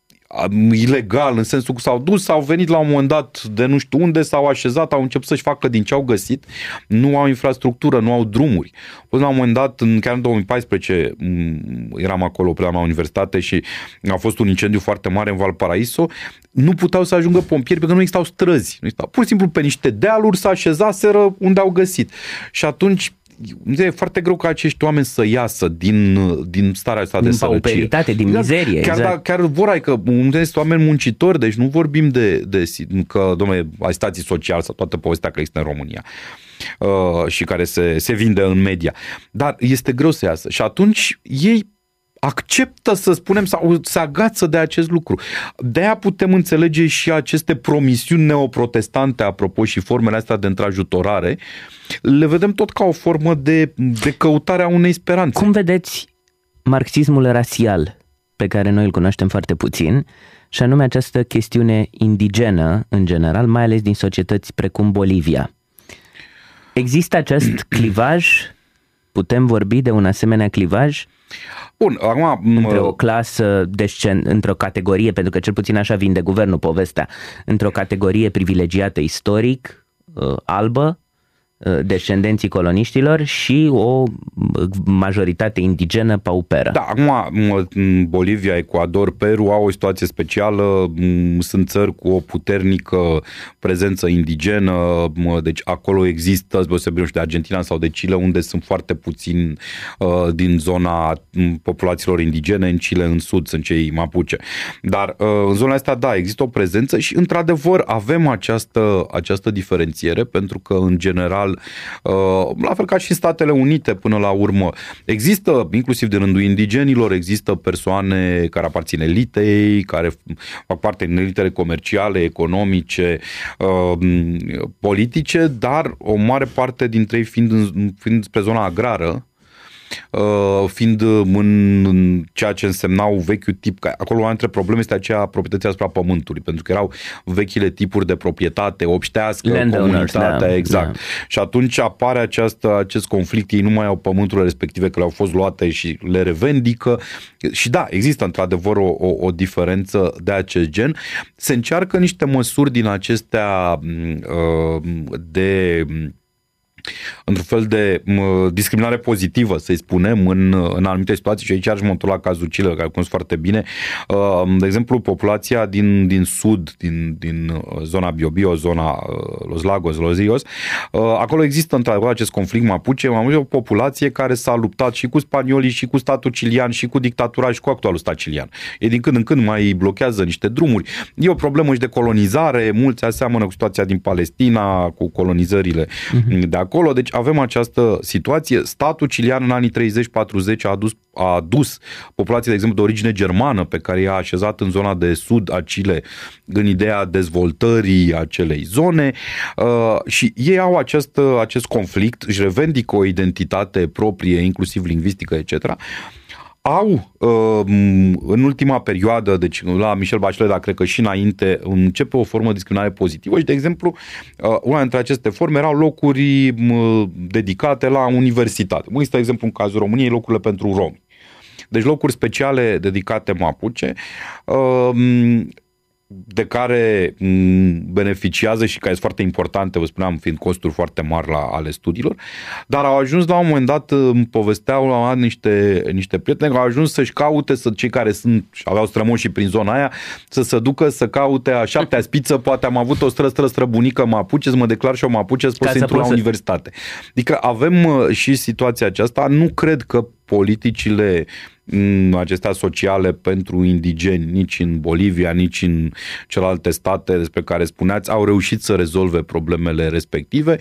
ilegal, în sensul că s-au dus, s-au venit la un moment dat de nu știu unde, s-au așezat, au început să-și facă din ce au găsit, nu au infrastructură, nu au drumuri. Până la un moment dat, în, chiar în două mii paisprezece, eram acolo pe la universitate și a fost un incendiu foarte mare în Valparaiso, nu puteau să ajungă pompieri pentru că nu existau străzi. Nu existau. Pur și simplu pe niște dealuri s-a așezaseră unde au găsit. Și atunci e foarte greu ca acești oameni să iasă din, din starea asta din de sărăcie. Din pauperitate, din mizerie. Chiar, exact. da, chiar vor, ai că sunt oameni muncitori, deci nu vorbim de, de că, dom'le, asitații sociali sau toată povestea care există în România uh, și care se, se vinde în media. Dar este greu să iasă. Și atunci ei acceptă, să spunem, sau se agață de acest lucru. De-aia putem înțelege și aceste promisiuni neoprotestante, apropo, și formele astea de întrajutorare, le vedem tot ca o formă de, de căutare a unei speranțe. Cum vedeți marxismul rasial, pe care noi îl cunoaștem foarte puțin, și anume această chestiune indigenă, în general, mai ales din societăți precum Bolivia? Există acest clivaj? Putem vorbi de un asemenea clivaj? Bun, acum... Între o clasă, descend, într-o categorie, pentru că cel puțin așa vinde guvernul povestea, într-o categorie privilegiată istoric, albă, descendenții coloniștilor, și o majoritate indigenă pauperă. Da, acum Bolivia, Ecuador, Peru au o situație specială, sunt țări cu o puternică prezență indigenă, deci acolo există, deosebire de Argentina sau de Chile, unde sunt foarte puțini uh, din zona populațiilor indigene, în Chile, în sud, sunt cei Mapuche. Dar uh, în zona asta, da, există o prezență și, într-adevăr, avem această, această diferențiere, pentru că, în general, la fel ca și Statele Unite până la urmă. Există, inclusiv de rândul indigenilor, există persoane care aparțin elitei, care fac parte din elitele comerciale, economice, politice, dar o mare parte dintre ei fiind, fiind spre zona agrară, fiind în ceea ce însemnau vechiul tip, acolo una dintre probleme este aceea proprietății asupra pământului, pentru că erau vechile tipuri de proprietate, obștească, comunitatea, da, exact. Da. Și atunci apare această, acest conflict, ei nu mai au pământurile respective că le-au fost luate și le revendică. Și da, există într-adevăr o, o, o diferență de acest gen. Se încearcă niște măsuri din acestea de... într-un fel de discriminare pozitivă, să-i spunem, în, în anumite situații, și aici aș mă întorc la cazul Chile, care cunosc foarte bine. De exemplu, populația din, din sud, din, din zona Biobío, zona Los Lagos, Los Ríos, acolo există într-adevăr acest conflict mapuche, mai o populație care s-a luptat și cu spaniolii, și cu statul cilian, și cu dictatura, și cu actualul stat cilian. Ei din când în când mai blochează niște drumuri. E o problemă și de colonizare, mulți aseamănă cu situația din Palestina, cu colonizările uh-huh. de acolo. Acolo, deci avem această situație. Statul cilian în anii treizeci patruzeci a adus, a adus populația, de exemplu, de origine germană, pe care i-a așezat în zona de sud a Chile, în ideea dezvoltării acelei zone, uh, și ei au acest, acest conflict, își revendică o identitate proprie, inclusiv lingvistică, et cetera. Au, în ultima perioadă, deci la Michel Bachelet, dar cred că și înainte, începe o formă de discriminare pozitivă și, de exemplu, una dintre aceste forme erau locuri dedicate la universitate. Există, de exemplu, în cazul României, locurile pentru romi. Deci locuri speciale dedicate mapuche, de care beneficiază și care sunt foarte importante, vă spuneam, fiind costuri foarte mari la ale studiilor, dar au ajuns la un moment dat, îmi povesteau la un moment dat niște, niște prieteni, au ajuns să-și caute, să, cei care sunt, aveau strămoși prin zona aia, să se ducă să caute a șaptea spiță, poate am avut o stră, stră, străbunică mapuche, să mă declar și o mapuche, să pot să intru la universitate. Adică avem și situația aceasta, nu cred că politicile acestea sociale pentru indigeni, nici în Bolivia, nici în celelalte state despre care spuneați, au reușit să rezolve problemele respective,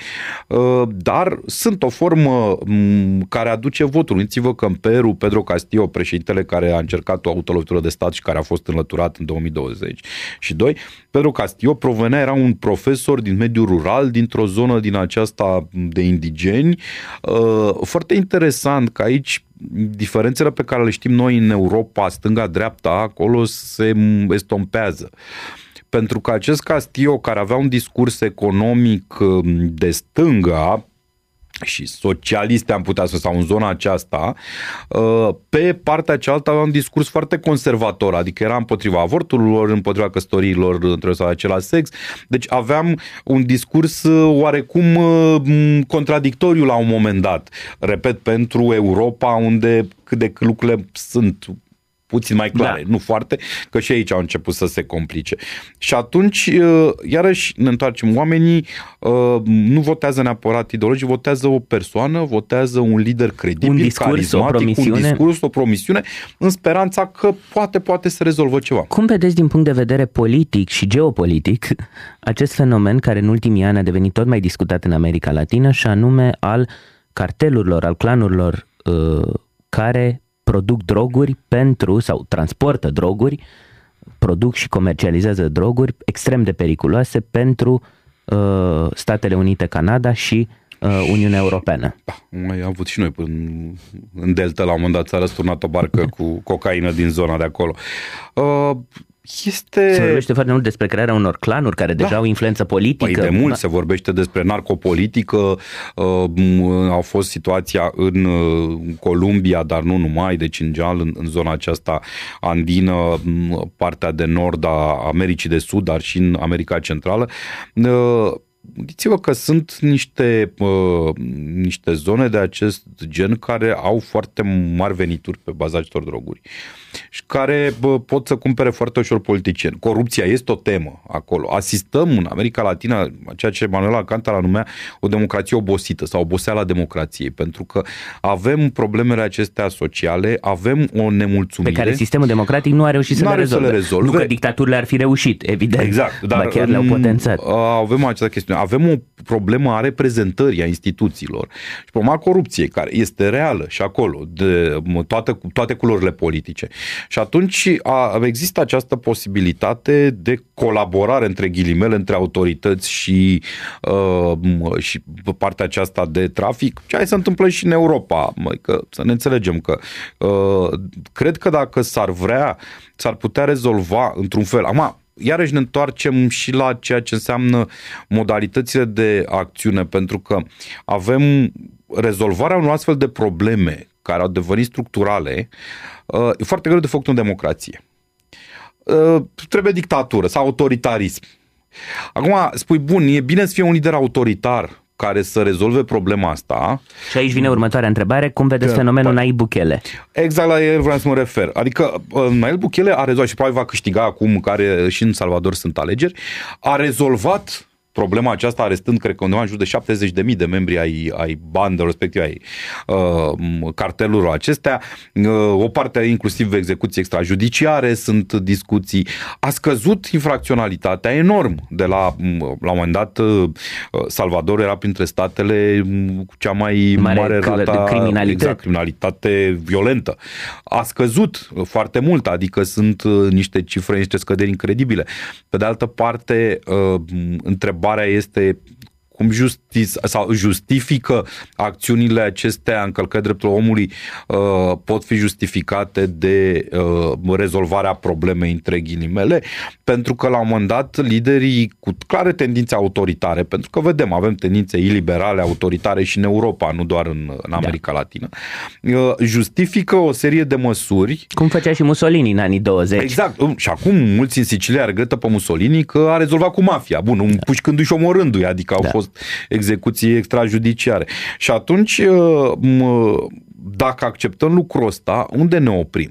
dar sunt o formă care aduce votul. Gândiți-vă că în Peru, Pedro Castillo, președintele care a încercat o autolovitură de stat și care a fost înlăturat în două mii douăzeci și doi, Pedro Castillo provenea, era un profesor din mediul rural, dintr-o zonă din aceasta de indigeni. Foarte interesant că aici diferențele pe care le știm noi în Europa, stânga-dreapta, acolo se estompează. Pentru că acest Castillo, care avea un discurs economic de stânga și socialiste, am putea să sau în zona aceasta, pe partea cealaltă avea un discurs foarte conservator, adică era împotriva avorturilor, împotriva căsătoriilor între sau același sex. Deci aveam un discurs oarecum contradictoriu la un moment dat. Repet, pentru Europa, unde cât de cât lucrurile sunt puțin mai clare, da. Nu foarte, că și aici au început să se complice. Și atunci, iarăși ne întoarcem, oamenii nu votează neapărat ideologic, votează o persoană, votează un lider credibil, un discurs, carismatic, o un discurs, o promisiune, în speranța că poate, poate să rezolvă ceva. Cum vedeți din punct de vedere politic și geopolitic acest fenomen care în ultimii ani a devenit tot mai discutat în America Latină și anume al cartelurilor, al clanurilor uh, care produc droguri pentru, sau transportă droguri, produc și comercializează droguri extrem de periculoase pentru uh, Statele Unite, Canada și uh, Uniunea Europeană. Da, mai am avut și noi în, în Delta, la un moment dat s-a răsturnat o barcă cu cocaină din zona de acolo. Uh, Este... Se vorbește foarte mult despre crearea unor clanuri care deja da. au influență politică. Păi de mult se vorbește despre narcopolitică, uh, au fost situația în uh, Columbia, dar nu numai, deci în general în, în zona aceasta andină, partea de nord a Americii de Sud, dar și în America Centrală. Uh, Gândiți-vă că sunt niște, uh, niște zone de acest gen care au foarte mari venituri pe baza acestor droguri și care bă, pot să cumpere foarte ușor politicieni. Corupția este o temă acolo. Asistăm în America Latină, ceea ce Manuel Alcantara numea o democrație obosită sau oboseala democrației, pentru că avem problemele acestea sociale, avem o nemulțumire pe care sistemul democratic nu a reușit să, le rezolve. să le rezolve. Nu că dictaturile ar fi reușit, evident. Exact, dar chiar le-au potențat. Avem această chestiune. Avem o problemă a reprezentării a instituțiilor și problema corupției, care este reală și acolo, de toate, toate culorile politice. Și atunci a, există această posibilitate de colaborare între ghilimele, între autorități și, uh, și partea aceasta de trafic, ceea ce se întâmplă și în Europa. Măi, că, să ne înțelegem că uh, cred că dacă s-ar vrea, s-ar putea rezolva într-un fel. Acum, iarăși ne întoarcem și la ceea ce înseamnă modalitățile de acțiune, pentru că avem rezolvarea unor astfel de probleme care au devenit structurale, e foarte greu de făcut în democrație. Trebuie dictatură sau autoritarism. Acum spui, bun, e bine să fie un lider autoritar care să rezolve problema asta. Și aici vine următoarea întrebare, cum vedeți că, fenomenul Nayib Bukele? Exact la el vreau să mă refer. Adică Nayib Bukele a rezolvat și probabil va câștiga acum, care și în Salvador sunt alegeri, a rezolvat problema aceasta arestând, cred că undeva în jur de șaptezeci de mii de membri ai, ai bandelor, respectiv ai uh, cartelurilor acestea. Uh, o parte inclusiv execuții extrajudiciare, sunt discuții. A scăzut infracționalitatea enorm. De la, la un moment dat, uh, Salvador era printre statele cu cea mai mare, mare rata criminalitate. Exact, criminalitate violentă. A scăzut foarte mult, adică sunt uh, niște cifre, niște scăderi incredibile. Pe de altă parte, uh, între Întrebarea este cum justi- sau justifică acțiunile acestea, încălcări drepturilor omului, uh, pot fi justificate de uh, rezolvarea problemei între ghilimele, pentru că la un moment dat liderii cu clare tendințe autoritare, pentru că vedem, avem tendințe iliberale, autoritare și în Europa, nu doar în, în America da. Latină, uh, justifică o serie de măsuri. Cum făcea și Mussolini în anii douăzeci. Exact. Și acum mulți în Sicilia regretă pe Mussolini că a rezolvat cu mafia. Bun, da. împușcându-i și omorându-i, adică au da. fost execuții extrajudiciare. Și atunci, dacă acceptăm lucrul ăsta, unde ne oprim?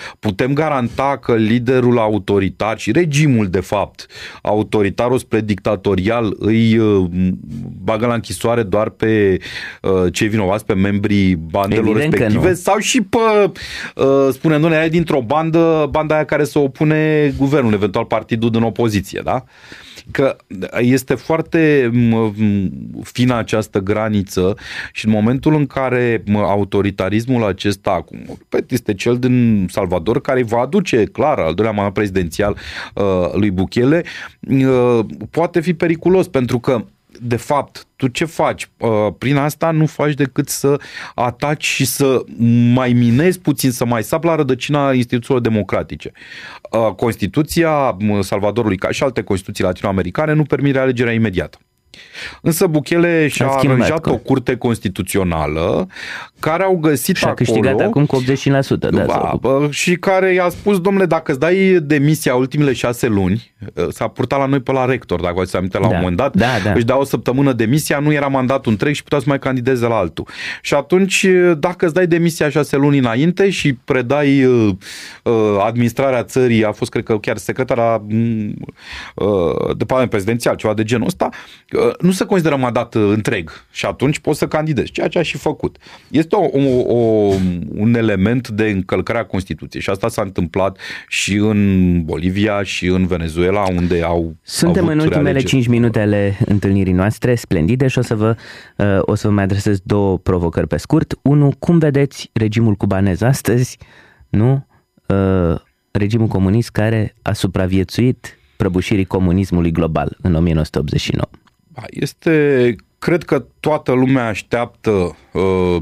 Putem garanta că liderul autoritar și regimul, de fapt, autoritar spre dictatorial îi bagă la închisoare doar pe cei vinovați, pe membrii bandelor Evident respective sau și pe, spune noi, aia dintr-o bandă, banda aia care se opune guvernul, eventual partidul din opoziție, da? Că este foarte fină această graniță și în momentul în care autoritarismul acesta, acum, repet, este cel din Salvador, care va aduce, clar, al doilea mandat prezidențial uh, lui Bukele, uh, poate fi periculos, pentru că de fapt, tu ce faci? Prin asta nu faci decât să ataci și să mai minezi puțin, să mai sapi la rădăcina instituțiilor democratice. Constituția Salvadorului, ca și alte constituții latinoamericane, nu permite alegerea imediată. Însă Bukele și-a aranjat o curte constituțională care au găsit și-a acolo... câștigat acum cu optzeci la sută. Da, bă, și care i-a spus, domnule, dacă îți dai demisia ultimele șase luni, s-a purtat la noi pe la rector, dacă ați aminte, la da, un moment dat, da, da. își dau o săptămână demisia, nu era mandatul întreg și putea să mai candideze la altul. Și atunci, dacă îți dai demisia șase luni înainte și predai uh, administrarea țării, a fost, cred că, chiar secretara uh, de parlament prezidențial, ceva de genul ăsta, uh, nu se consideră mandat întreg și atunci poți să candidezi, ceea ce a și făcut. Este o, o, o, un element de încălcare a Constituției și asta s-a întâmplat și în Bolivia și în Venezuela, unde au Suntem în ultimele realegeri. cinci minute ale întâlnirii noastre, splendide, și o să vă, o să vă mai adresez două provocări pe scurt. Unu, cum vedeți regimul cubanez astăzi? Nu? Regimul comunist care a supraviețuit prăbușirii comunismului global în o mie nouă sute optzeci și nouă. Este, cred că toată lumea așteaptă uh,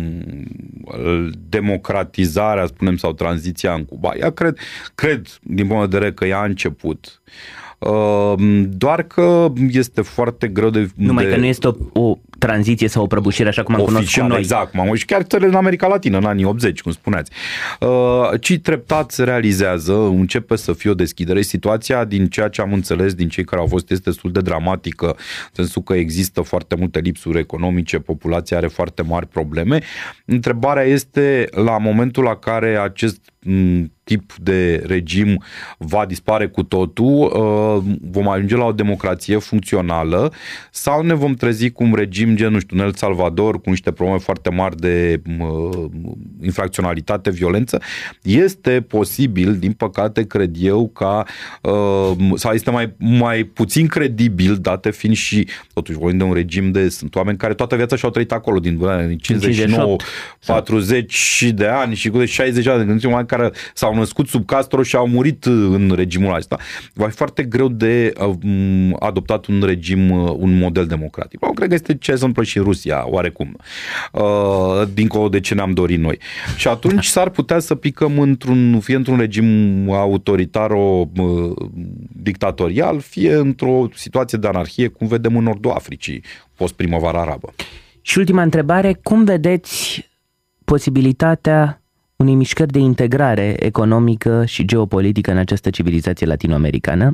democratizarea, spunem, sau tranziția în Cuba. Ea cred, cred din punct de vedere că ea a început. Uh, doar că este foarte greu de... Numai de, că nu este o, o tranziție sau o prăbușire așa cum am cunoscut noi. Exact, cum am și chiar țările în America Latină, în anii optzeci, cum spuneați. Uh, ci treptat se realizează, începe să fie o deschidere. Situația, din ceea ce am înțeles din cei care au fost, este destul de dramatică, în sensul că există foarte multe lipsuri economice, populația are foarte mari probleme. Întrebarea este, la momentul la care acest tip de regim va dispare cu totul, vom ajunge la o democrație funcțională sau ne vom trezi cu un regim gen, nu știu, în El Salvador, cu niște probleme foarte mari de infracționalitate, violență. Este posibil, din păcate, cred eu, ca sau este mai, mai puțin credibil, date fiind și, totuși, vorbim de un regim de, sunt oameni care toată viața și-au trăit acolo, din cincizeci și nouă, patruzeci de ani și cu șaizeci de ani, oameni care s-au născut sub Castro și au murit în regimul acesta. Va fi foarte greu de adoptat un regim, un model democratic. Eu cred că este ce se întâmplă și în Rusia, oarecum, dincolo de ce ne-am dorit noi. Și atunci s-ar putea să picăm într-un, fie într-un regim autoritar-dictatorial, fie într-o situație de anarhie, cum vedem în Nordul Africii, post-primăvara arabă. Și ultima întrebare, cum vedeți posibilitatea unei mișcări de integrare economică și geopolitică în această civilizație latinoamericană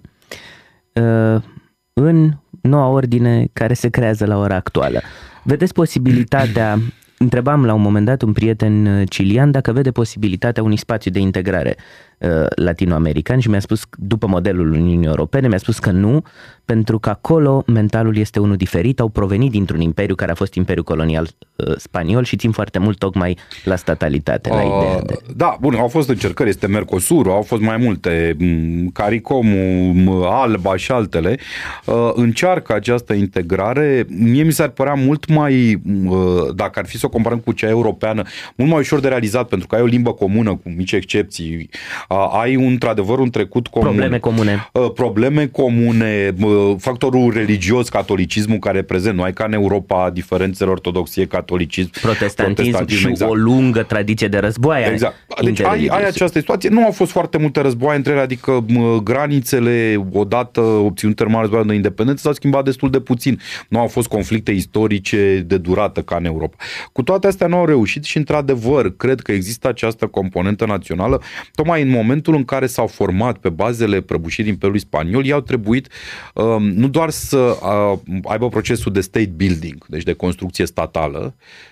în noua ordine care se creează la ora actuală? Vedeți posibilitatea, întrebam la un moment dat un prieten cilian dacă vede posibilitatea unui spațiu de integrare latinoamerican și mi-a spus, după modelul Uniunii Europene, mi-a spus că nu, pentru că acolo mentalul este unul diferit, au provenit dintr-un imperiu care a fost imperiul colonial uh, spaniol și țin foarte mult tocmai la statalitate, la uh, ideea de... Da, bun, au fost încercări, este Mercosur, au fost mai multe, CARICOM, ALBA și altele, uh, încearcă această integrare. Mie mi s-ar părea mult mai, uh, dacă ar fi să o comparăm cu cea europeană, mult mai ușor de realizat, pentru că ai o limbă comună, cu mici excepții, uh, ai un, într-adevăr un trecut comun. Probleme comune. Uh, probleme comune, uh, factorul religios, catolicismul care e prezent. Nu ai ca în Europa diferențele ortodoxie, catolicism, protestantism, protestantism și exact. O lungă tradiție de războaie. Exact. Deci ai, ai această situație. Nu au fost foarte multe războaie între ele, adică granițele, odată obținute în urma războiului de independență, s-au schimbat destul de puțin. Nu au fost conflicte istorice de durată ca în Europa. Cu toate astea nu au reușit și, într-adevăr, cred că există această componentă națională. Tocmai în momentul în care s-au format pe bazele prăbușirii Imperiului Spaniol, i-au trebuit nu doar să aibă procesul de state building, deci de construcție statală,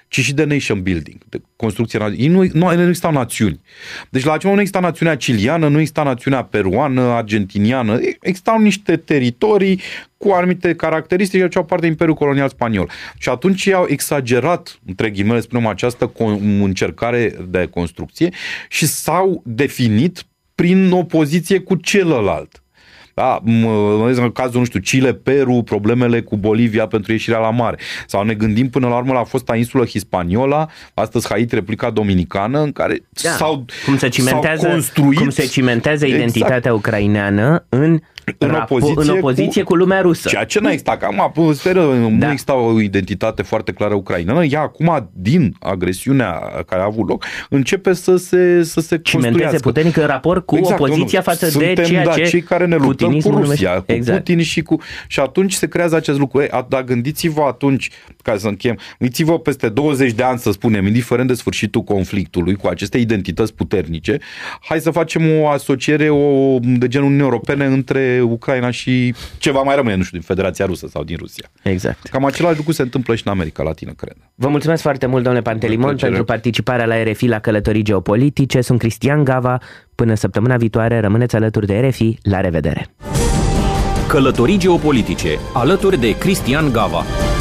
ci și de nation building, de construcție. Ei nu, nu, nu existau națiuni. Deci la acela nu exista națiunea ciliană, nu exista națiunea peruană, argentiniană, existau niște teritorii cu anumite caracteristici, făceau parte din Imperiul Colonial Spaniol. Și atunci ei au exagerat, între ghimele, spunem, această încercare de construcție și s-au definit prin opoziție cu celălalt. Da, în cazul, nu știu, Chile, Peru, problemele cu Bolivia pentru ieșirea la mare. Sau ne gândim până la urmă la fosta insulă Hispaniola, astăzi Haiti, Republica Dominicană, în care da. s-au, cum se cimentează, s-au construit... Cum se cimentează identitatea exact. ucraineană în, în rapo- opoziție, în opoziție cu, cu lumea rusă. Ceea ce nu exista. Că acum, sferă, da. nu exista o identitate foarte clară ucraineană. Ea acum, din agresiunea care a avut loc, începe să se, să se cimenteze puternic în raport cu exact, opoziția față Suntem, de ceea da, ce cei care ne luptăm cu Rusia, cu exact. Putin și cu... Și atunci se creează acest lucru. Ei, dar gândiți-vă atunci, ca să încheiem, gândiți-vă peste douăzeci de ani, să spunem, indiferent de sfârșitul conflictului, cu aceste identități puternice, hai să facem o asociere o, de genul Uniunii Europene între Ucraina și ceva mai rămâne, nu știu, din Federația Rusă sau din Rusia. Exact. Cam același lucru se întâmplă și în America Latină, cred. Vă mulțumesc foarte mult, domnule Pantelimon, pentru participarea la R F I la Călătorii Geopolitice. Sunt Cristian Gava. Până săptămâna viitoare, rămâneți alături de R F I. La revedere! Călătorii Geopolitice, alături de Cristian Gava.